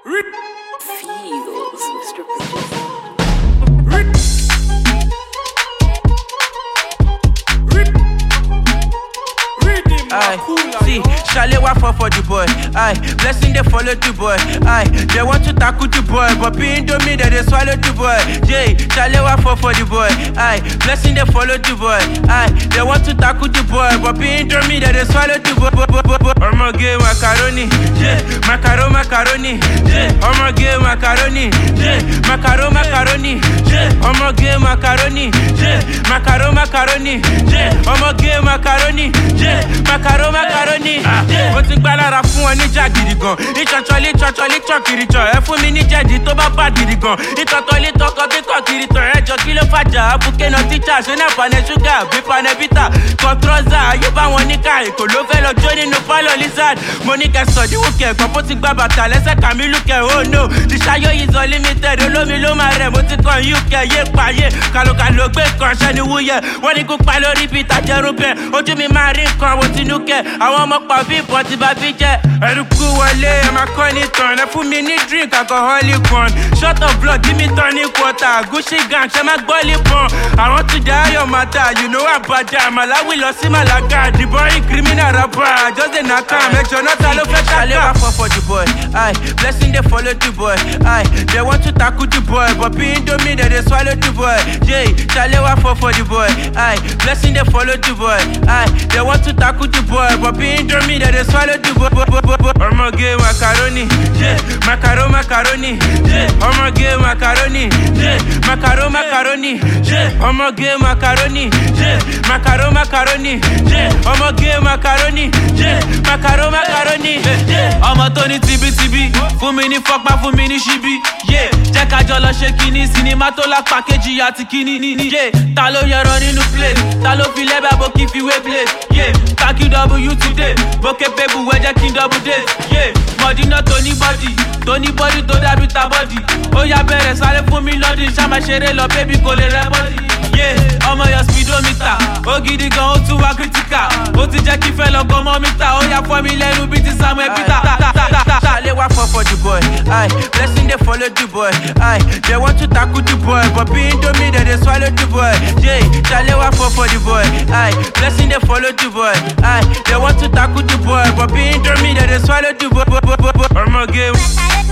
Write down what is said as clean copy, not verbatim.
Feels, Mr. Producer. Aye, see, Shalewa fall for the boy. Aye, blessing they follow the boy. Aye, they want to tackle the boy, but being to me that they swallow the boy. Jay, Shalewa fall for the boy. Aye, blessing they follow the boy. Aye, they want to tackle the boy, but being to me that they swallow the boy. I'ma get macaroni, yeah, macaroni, yeah, I'ma get macaroni, yeah, macaroni, yeah, I'ma get macaroni, yeah, macaroni, yeah, I'ma get macaroni, yeah, macaroni, mo ti gbá lára fún ọ níjà gidi gan. Ìṣọ̀ṣọ̀lẹ̀ kiri jọ ẹ fún mi ní jẹ̀dí tó bá bá gidi gan. Ìtọ̀tọ̀lẹ̀ tọkọ kíkọ̀ kiri tọ̀ ẹjọ́ kí ló fàjà àbúké náà tíjà ṣé náà panẹ ṣúgà bí panẹ bítà. Kọ̀ntrọ́sà ayé bá wọn níkà èkó ló fẹ́ lọ jó nínú pálọ̀ lizard. Mo ní kẹ́ sọ̀díwò kẹ̀ gbọ́ bó ti gbá bàtà lẹ́sẹ̀ Kàmílù kẹ̀ oh no. Ìṣayó yìí sọ limited olómi ló máa rẹ̀ mo ti kàn UK yé payé. Kàlùkàlù gbé kan ṣẹ́ ni wúyẹ̀ wọ́n ní kó pa lórí bíi tajẹ́rú bẹ́ẹ̀ ojú mi máa rí nǹkan wo tinú kẹ̀ àwọn ọmọ pa bí ìbọn ti bá bí jẹ́. Ẹ̀rùkú wọlé ẹ máa kọ́ ní tán ẹ fún mi ní drink alcoholic one shot of blood give me tonic water Gucci gang ṣe máa gbọ́ lípọ̀n. Àwọn tún jẹ́ ayọ̀ mata you know àbàjá Malawi lọ sí Malaga the boy criminal rapper just dey knack am ẹjọ́ náà ta ló fẹ́ ṣàlẹ́ wà fọ́ for the boy. Aye, blessing dey follow the boy. Aye, they want to tackle the boy but being to me they dey swallow the boy. Jay, ṣàlẹ́ wà fọ́ for the boy. Aye, blessing dey follow the boy. Aye, they want to tackle the boy but being to me they dey swallow the boy. I'ma get macaroni, yeah, macaroni, yeah, I'ma get macaroni, yeah, macaroni, yeah, I'ma get macaroni, yeah, macaroni, yeah, I'ma get macaroni, yeah, macaroni, yeah. Ọmọ tó ní tibítibí, fún mi ní fọ́pá fún mi ní ṣíbí, yeah. Jẹ́ ká jọ lọ ṣe kíní, sinimá tó lápá kejì àti kíní, yeah. Ta ló yẹran nínú plate, ta ló fi lẹ́bàá bó kí fi wé plate, yeah. Kákí W today, bókè pébù wẹ́ jẹ́ kí n double date, yeah. Mọ̀dínà tó ní bọ́dì tó dàbí ta bọ́dì. Ó yá bẹ̀rẹ̀ sáré fún mi lọ́dún, ṣáma ṣeré lọ bébí kò lè rẹ́ bọ́dì, yeah. Ọmọ yọ speedometer, ó gidi gan ó tún wá critical. Ó ti jẹ́ kí fẹ́ lọ gan mọ́ mítà, ó yá fọ́ mi lẹ́nu bí ti Samuel Peter. Shalewa fall for the boy. Aye, blessing they follow the boy. Aye, they want to tackle the boy, but being to me they swallow the boy. Jay, Shalewa fall for the boy. Aye, blessing they follow the boy. Aye, they want to tackle the boy, but being to me they swallow the boy. I'ma get